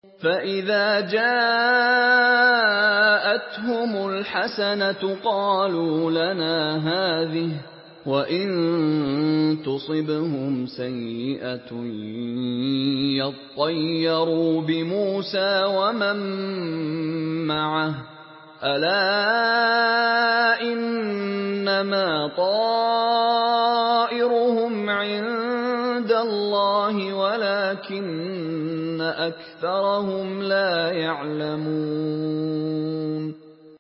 فَإِذَا جَاءَتْهُمُ الْحَسَنَةُ قَالُوا لَنَا هَٰذِهِ ۖ وَإِن تُصِبْهُمْ سَيِّئَةٌ يَطَّيَّرُوا بِمُوسَىٰ وَمَن مَّعَهُ ۗ أَلَا إِنَّمَا طَائِرُهُمْ عِندَ اللَّهِ وَلَٰكِنَّ أَكْثَرَهُمْ لَا يَعْلَمُونَ